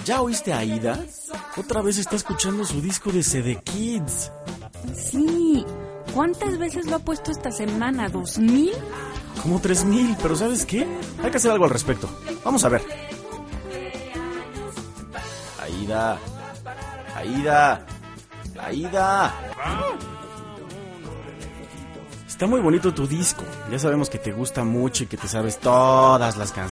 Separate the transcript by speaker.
Speaker 1: ¿Ya oíste a Aida? Otra vez está escuchando su disco de CD Kids.
Speaker 2: Sí. ¿Cuántas veces lo ha puesto esta semana? ¿2,000?
Speaker 1: Como 3,000, pero ¿sabes qué? Hay que hacer algo al respecto. Vamos a ver. Aida. Aida. Aida. Está muy bonito tu disco. Ya sabemos que te gusta mucho y que te sabes todas las canciones.